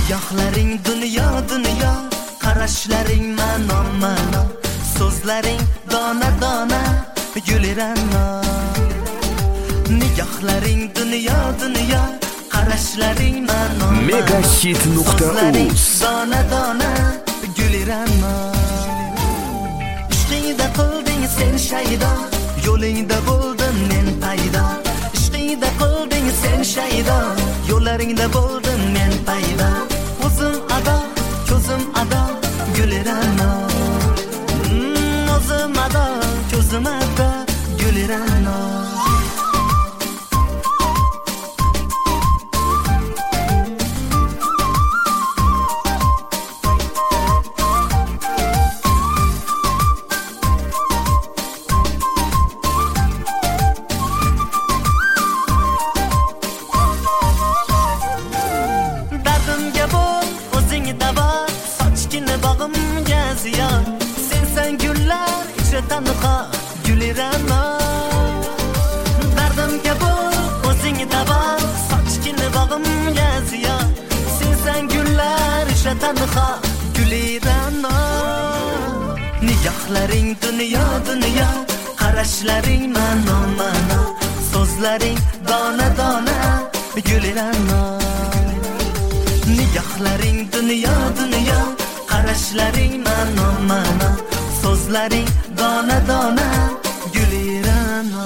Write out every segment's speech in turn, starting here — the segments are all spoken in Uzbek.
Nigohlaring dunyo dunyo, qarashlaring ma'no ma'no, so'zlaring dona dona, gulirano. Nigohlaring dunyo dunyo, qarashlaring ma'no ma'no, megahit.uz dona dona, gulirano. Ishqingda qilding sen shaydo, yo'lingda bo'ldim men paydo. Ishqingda qilding sen shaydo, yo'llaringda bo'ldim men paydo. O'zim ado, ko'zim ado, gulirano. O'zim ado, ko'zim ado, gulirano. Bag'imga ziyon, sensan gullar ichra tanho, gulirano. Dardimga bo'l, o'zing davo, sochgin bag'imga ziyon, sensan gullar ichra tanho, gulirano. Nigohlaring dunyo dunyo, qarashlaring ma'no ma'no, so'zlaring dona dona, gulirano. Nigohlaring dunyo dunyo, qarashlaring ma'no ma'no, so'zlaring dona dona, gulirano.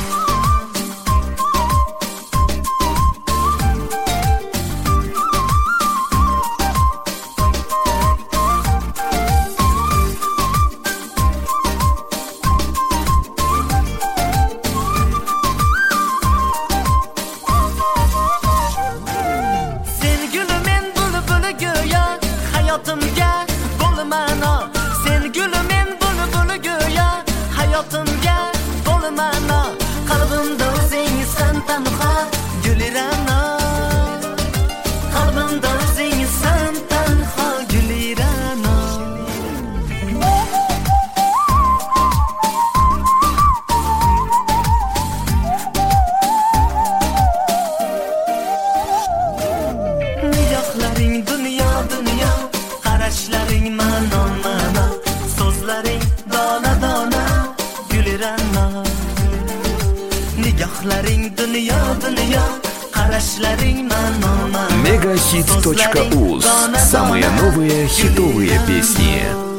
Sen guli men bulbuli go'yo, hayotimga bo'lmano. Sen guli men bulbuli go'yo, hayotimga bo'lmano. Qalbimda o'zingsan tanho, gulirano. Qalbimda o'zingsan tanho, gulirano. Nigohlaring dunyo dunyo, qarashlaring ma'no ma'no, so'zlaring dona dona, gulirano. Nigohlaring dunyo dunyo, qarashlaring ma'no ma'no, megahit.uz. Самые новые хитовые песни.